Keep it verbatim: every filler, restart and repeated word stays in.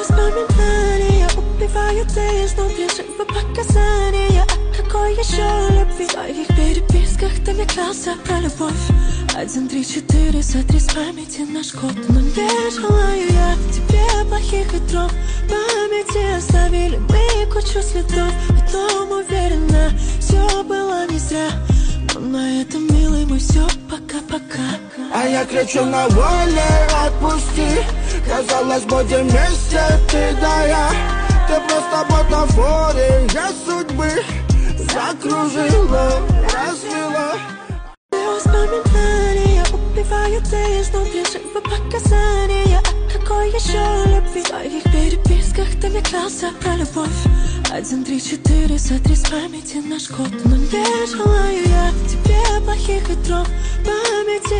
Воспоминания убивают изнутри, живы показания. А какой еще любви? В твоих переписках ты мне клялся про любовь. Один, три, четыре, сотри с памяти наш код. Но не желаю я тебе плохих ветров. В памяти оставили мы кучу следов. В том уверена, все было не зря. Но на этом, милый мой, все пока-пока. А я кричу на воле, отпусти. Казалось, будем вместе, ты да я. Ты просто бутафория судьбы. Закружила, развела. Воспоминания убивают изнутри, живы показания. А какой еще любви? В твоих переписках ты мне клялся про любовь. Один, три, четыре, сотри с памяти наш код. Но не желаю я тебе плохих ветров. В памяти